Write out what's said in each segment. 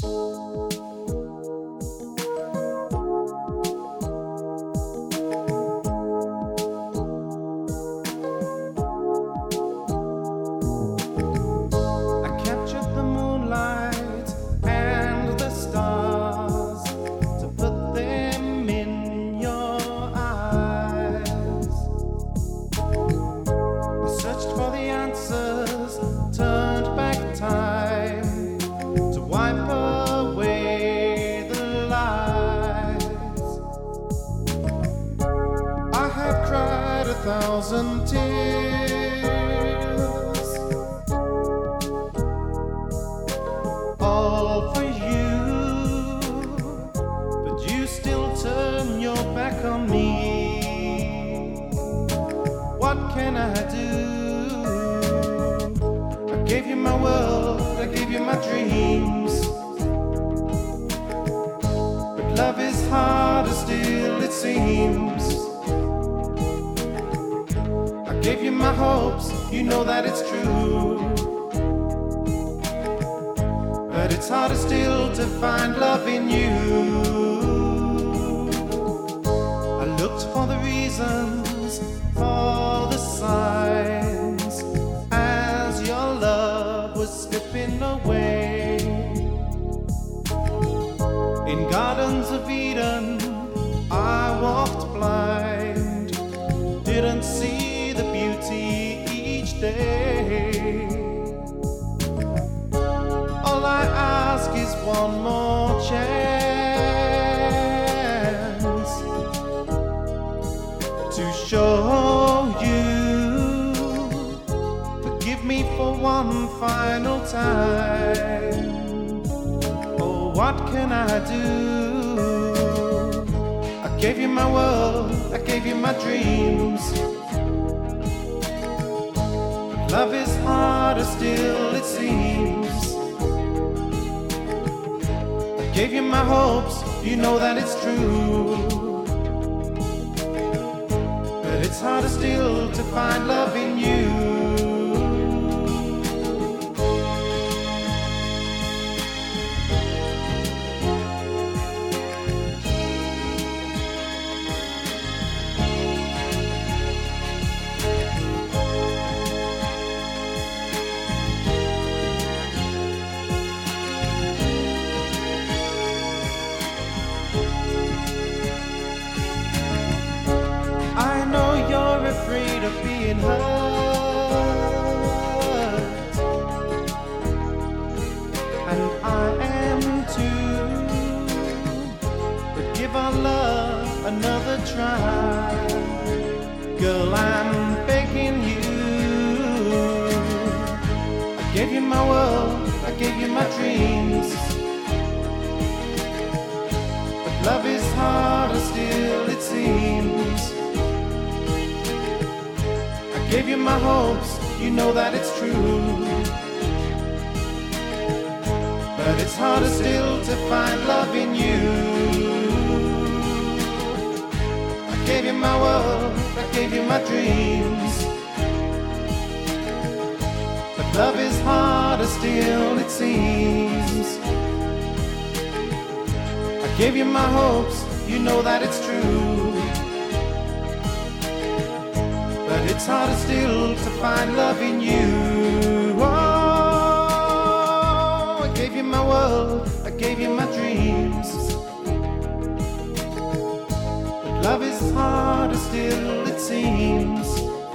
Thousand tears, all for you, but you still turn your back on me. What can I do? I gave you my world, I gave you my dreams, but love is harder still, it seems. Gave you my hopes, you know that it's true, but it's harder still to find love in you. I looked for the reasons, for the signs, as your love was slipping away. In gardens of Eden, I walked blind, didn't see the beauty each day. All I ask is one more chance to show you. Forgive me for one final time. Oh, what can I do? I gave you my world, I gave you my dreams. Love is harder still, it seems. I gave you my hopes, you know that it's true, but it's harder still to find love in you. Afraid of being hurt, and I am too, but give our love another try. Girl, I'm begging you. I gave you my world, I gave you my dreams, but love is harder still, it seems. Gave you my hopes, you know that it's true, but it's harder still to find love in you. I gave you my world, I gave you my dreams, but love is harder still, it seems. I gave you my hopes, you know that it's true, but it's harder still to find love in you. Oh, I gave you my world, I gave you my dreams, but love is harder still, it seems.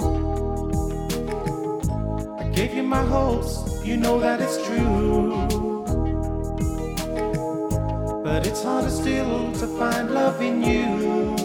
I gave you my hopes, you know that it's true, but it's harder still to find love in you.